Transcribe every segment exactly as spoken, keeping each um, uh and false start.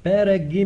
פרק ג'.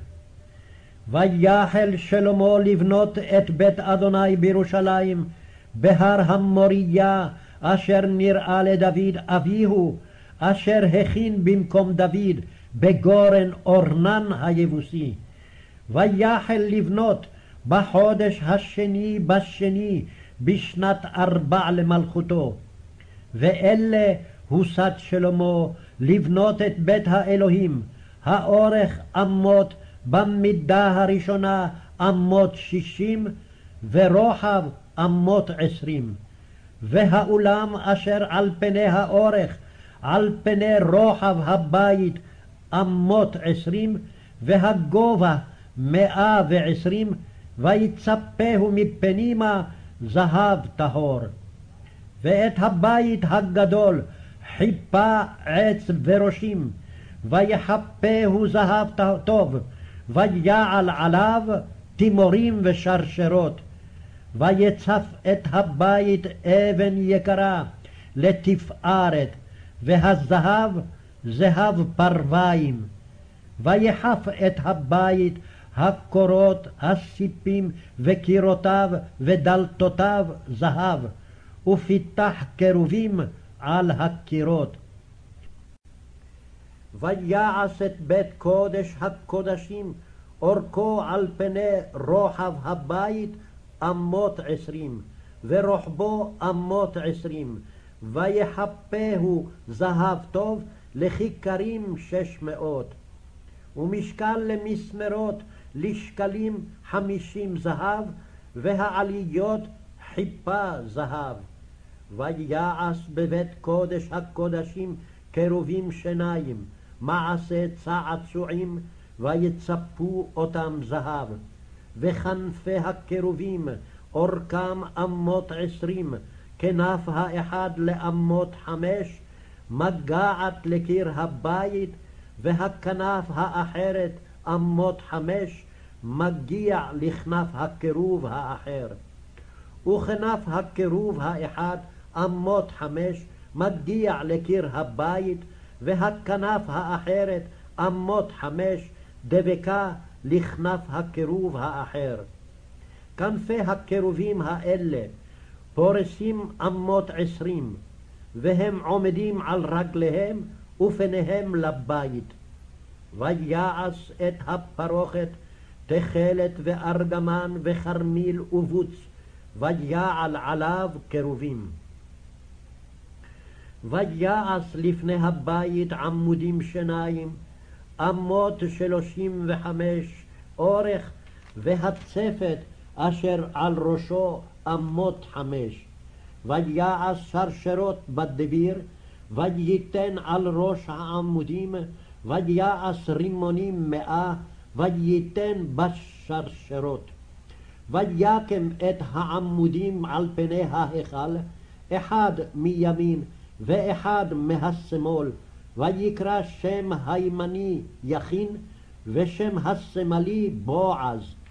ויחל שלמה לבנות את בית אדוני בירושלים בהר המוריה, אשר נראה לדוד אביהו, אשר הכין במקום דוד בגורן אורנן היבוסי. ויחל לבנות בחודש השני בשני בשנת ארבע למלכותו. ואלה הוסת שלמה לבנות את בית האלוהים, האורך אמות במידה הראשונה אמות שישים, ורוחב אמות עשרים. והאולם אשר על פני האורך על פני רוחב הבית אמות עשרים, והגובה מאה ועשרים, ויצפהו מפנימה זהב טהור. ואת הבית הגדול חיפה עץ וראשים, ויחפהו זהב טוב, ויעל עליו תימורים ושרשרות. ויצף את הבית אבן יקרה לתפארת, והזהב זהב פרוויים. ויחף את הבית הקורות, הסיפים וקירותיו ודלתותיו זהב, ופיתח קרובים על הקירות. ויעש את בית קודש הקודשים, אורכו על פני רוחב הבית אמות עשרים, ורוחבו אמות עשרים. ויחפהו זהב טוב לכיכרים שש מאות. ומשקל למסמרות לשקלים חמישים זהב, והעליות חיפה זהב. ויעש בבית קודש הקודשים קרובים שניים, מעשה צעצועים, ויצפו אותם זהב. וכנפי הקרובים אורכם אמות עשרים, כנף האחד לאמות חמש, מגעת לקיר הבית, והכנף האחרת אמות חמש, מגיע לכנף הקירוב האחר. וכנף הקירוב האחד אמות חמש, מגיע לקיר הבית, והכנף האחרת אמות חמש, דבקה לכנף הקירוב האחר. כנפי הקירובים האלה פורסים אמות עשרים, והם עומדים על רגליהם ופניהם לבית. ויעש את הפרוכת תכלת וארגמן וכרמיל ובוץ, ויעל עליו קרובים. ויעש לפני הבית עמודים שניים, אמות שלושים וחמש אורך, והצפת אשר על ראשו אמות חמש. ויעש שרשרות בדביר, וייתן על ראש העמודים, ויעש רימונים מאה, וייתן בשרשרות. ויקם את העמודים על פני ההיכל, אחד מימין ואחד מהשמאל, ויקרא שם הימני יכין, ושם השמאלי בועז.